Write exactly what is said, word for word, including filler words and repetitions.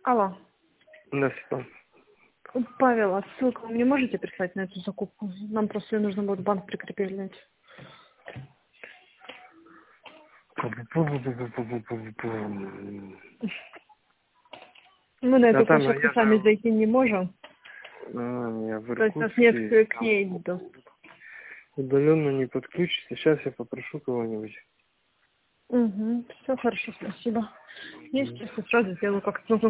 Алло. Да, Светлана. Павел, а ссылку вы мне можете прислать на эту закупку? Нам просто ее нужно будет в банк прикрепить. Мы на эту А там площадку я сами же... зайти не можем. А, я в То есть у нас нет Иркутске. к ней доступа. Удаленно не подключится. Сейчас я попрошу кого-нибудь. Угу. Все хорошо, спасибо. Есть, если сразу сделаю как-то.